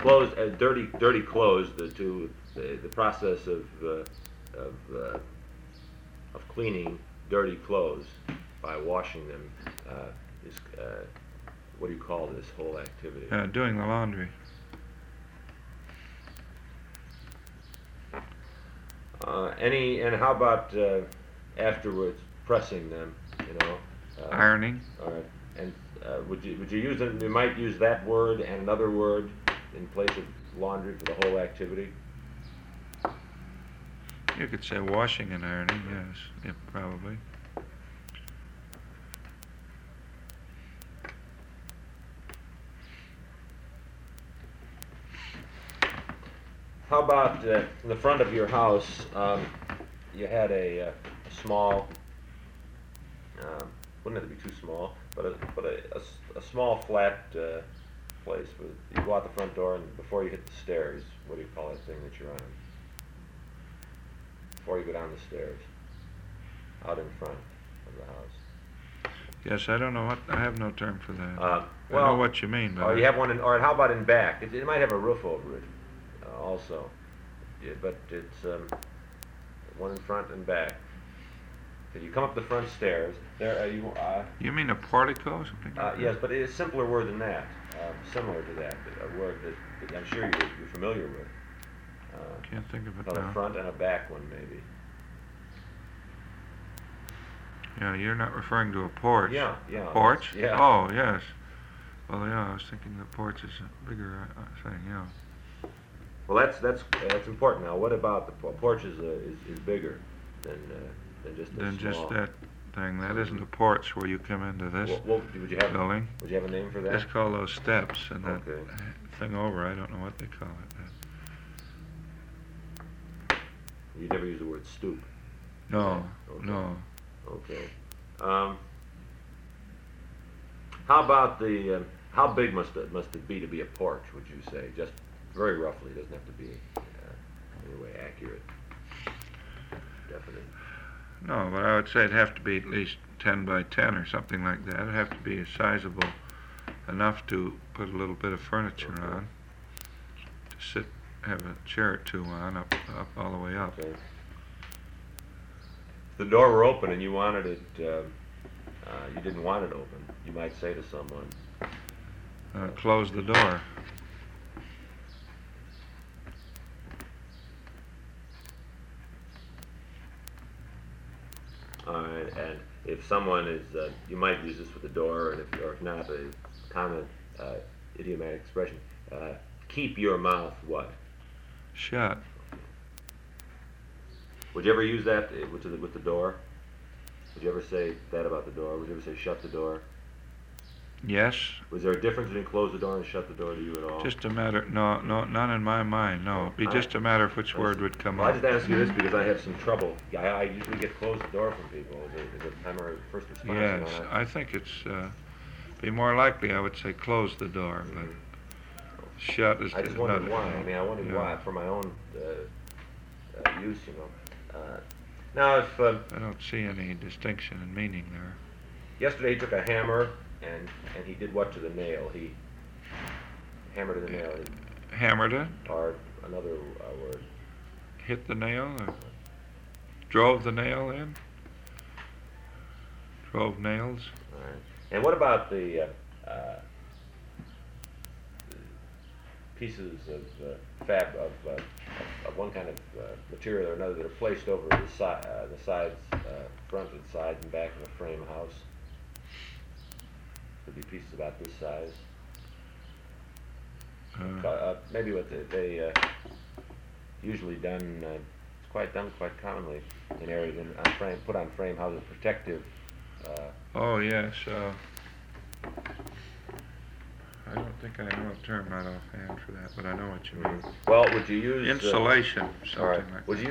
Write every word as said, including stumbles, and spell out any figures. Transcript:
clothes, uh, dirty, dirty clothes. The to the, the process of uh, of uh, of cleaning dirty clothes by washing them uh, is uh, what do you call this whole activity? Uh, doing the laundry. Uh, any and how about uh, afterwards pressing them? You know, uh, Ironing. all right. And uh, would you would you use it? You might use that word and another word in place of laundry for the whole activity. You could say washing and ironing. Yes, yeah, probably. How about uh, in the front of your house? Um, you had a, uh, a small. Um, wouldn't have to be too small, but a but a, a s- a small flat uh, place. With, you go out the front door, and before you hit the stairs, what do you call that thing that you're on? Before you go down the stairs, out in front of the house. Yes, I don't know what. I have no term for that. Uh, I well, know what you mean, but or I- you have one, in, or how about in back? It, it might have a roof over it, uh, also, yeah, but it's um, one in front and back. So you come up the front stairs. There, uh, you. Uh, you mean a portico or something? uh, like that? yes, but it's a simpler word than that. Uh, similar to that, a word that, that I'm sure you're, you're familiar with. Uh, Can't think of it called a now. front and a back one, maybe. Yeah, you're not referring to a porch. Yeah, yeah. Porch? Yeah. Oh, yes. Well, yeah, I was thinking the porch is a bigger uh, thing, yeah. Well, that's that's that's important. Now, what about the por- porch? Is, uh, is is bigger than uh, than just a Then small. just that thing. That isn't a porch where you come into this What, what, would you have? building. Would you have a name for that? Just call those steps and that Okay. thing over. I don't know what they call it. You never use the word stoop. No, Okay. no. Okay. Um, how about the? Uh, how big must it must it be to be a porch? Would you say? Just very roughly. It doesn't have to be uh, anyway accurate. Definite. No, but I would say it'd have to be at least ten by ten or something like that. It'd have to be sizable enough to put a little bit of furniture Okay. on, to sit, have a chair or two on, up, up all the way up. Okay. If the door were open and you wanted it, uh, uh, you didn't want it open, you might say to someone, Uh, close the door. all right, and if someone is, uh, you might use this with the door, and if, or if not, a common uh, idiomatic expression, uh, keep your mouth what? Shut. Would you ever use that uh, with the, with the door? Would you ever say that about the door? Would you ever say shut the door? Yes. Was there a difference between close the door and shut the door to you at all? Just a matter. No, no, none in my mind. No, it'd be I- just a matter of which I word see. would come Well, I up. just ask you this because I have some trouble. I, I usually get close the door from people. Is it, is it time or first response? Yes, you know, I think it's uh, be more likely. I would say close the door, but Mhm. shut is. I just is wondered not- why. I mean, I wondered yeah. why for my own uh, uh, use, you know. Uh, now, if uh, I don't see any distinction in meaning there. yesterday he took a hammer and and he did what to the nail? He hammered the nail, Hammered it, or another uh, word. hit the nail, or drove the nail in. Drove nails. All right. And what about the, uh, uh, pieces of uh, fab of, uh, of, of one kind of uh, material or another that are placed over the, si- uh, the sides, uh, front and sides and back of a frame house? Could be pieces about this size. Uh, Uh, maybe what they, they uh, usually done. Uh, it's quite done quite commonly in areas in, on frame, put on frame houses, protective. Uh, oh yes. Uh, I don't think I know a term right offhand for that, but I know what you mean. well, would you use uh, Insulation, something all right. like Would that. you